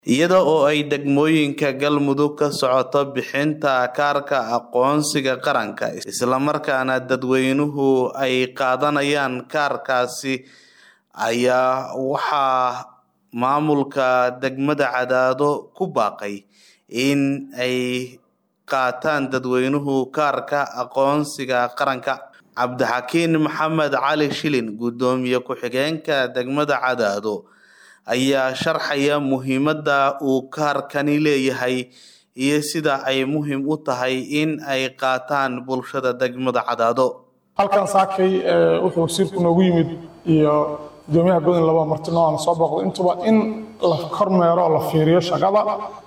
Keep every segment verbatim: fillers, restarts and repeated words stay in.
iyada oo ay degmooyinka Galmudug ka socoto bixinta kaarka aqoonsiga qaranka isla markaana dadweynuhu ay qaadanayaan kaarkaasi ayaa waxaa maamulka degmada Cadaado ku baaqay in ay qaataan dadweynuhu kaarka aqoonsiga qaranka. Cabdixakiin Maxamed Cali Shilin gudoomiye ku-xigeenka degmada Cadaado ayaa sharxaya muhiimada uu kaarkani leeyahay iyo sida ay muhiim u tahay in ay qaataan bulshada degmada Cadaado. halkan saakay wuxuu wasiirku noogu yimid iyo gudoomiyaha gobolka laba martino aan soo booqdo intuba in la kormeero la fiiriyo shaqada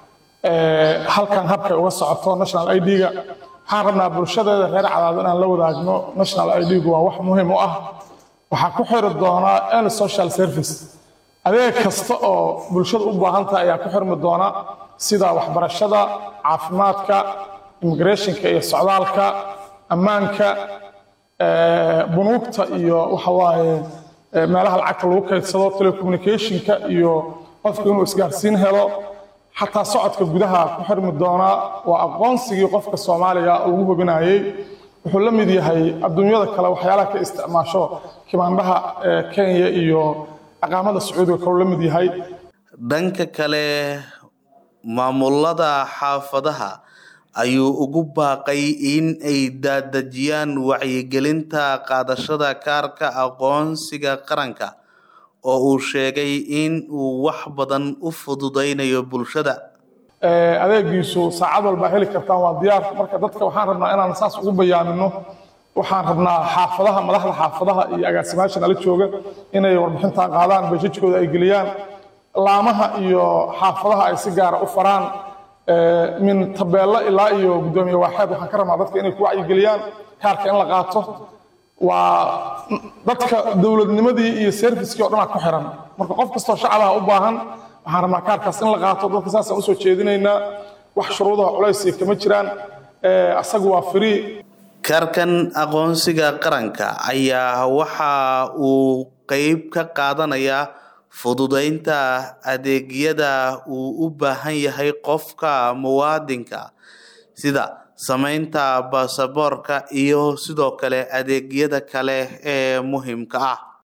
ee halkan habka uga socoto national I D-ga waxaan rabnaa bulshadeeda reer Cadaado inaan la wadaagno national I D-gu waa wax muhiim u ah waxa ku xiri doona in social service adeeg kasta oo bulshada u baahan tahay ayaa ku xirmi doona sida waxbarashada caafimaadka immigrationka iyo socdaalka ammaanka ee bunuugta iyo waxa waaye meelaha lacagta lagu kaydsado telecommunicationka iyo qofka inuu isgaarsiin helo xataa socodka gudaha ku xirmi doona waa aqoonsigii qofka Soomaaliga ugu hubinayay wuxuu la mid yahay adduunyada kale waxyaalaha ka isticmaasho kimaandaha Kenya iyo aqaamada Sacuudiga kale la mid yahay. dhanka kale maamulada xaafadaha ayuu ugu baaqay in ay dadajiyaan wacyigelinta qaadashada kaarka aqoonsiga qaranka oo uu sheegay in uu wax badan u fududeynayo bulshada. ee adeegiisu saacad walba heli kartaan waa diyaar marka dadka waxaan rabnaa inaan saas ugu bayaanino waxaan rabnaa xaafadaha madaxda xaafadaha iyo agaasimayaasha la jooga inay warbixinta qaadaan bajajkooda ay geliyaan laamaha iyo xaafadaha ay si gaar ah u faraan ee min tabeella ilaa iyo gudoomiye waaxid waxaan ka rabnaa dadka inay ku wacyigeliyaan kaarka in la qaato waa dadka dawladnimadii iyo service-kii oo dhan ku xiran marka qof kasto shacabka u baahan waxaan rabnaa kaarkaas in la qaato dadka saas aan u soo jeedinaynaa wax shuruudaha culays kama jiraan ee asagu waa free. kaarkan aqoonsiga qaranka ayaa waxa uu qayb ka qaadanayaa fududeynta adeegyada uu u baahan yahay qofka muwaadinka sida samaynta baasaboorka iyo sidoo kale adeegyada kale ee muhiimka ah.